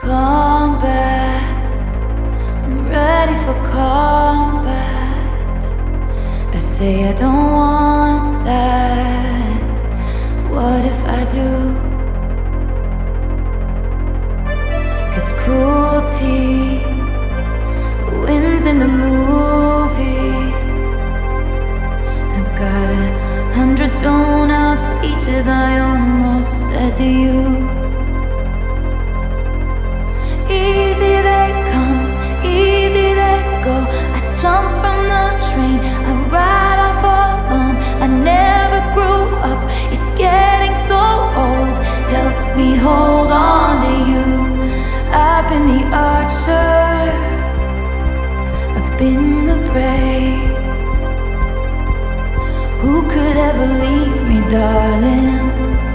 combat. I'm ready for combat. I say I don't want that. What if I do? 'Cause cruelty wins in the movies. I've got 100 thrown out speeches I almost said to you. Easy they come, easy they go. I jump from the train, I ride off alone. I never grew up, it's getting so old. Help me hold on to you. I've been the archer, I've been the prey. Who could ever leave me, darling?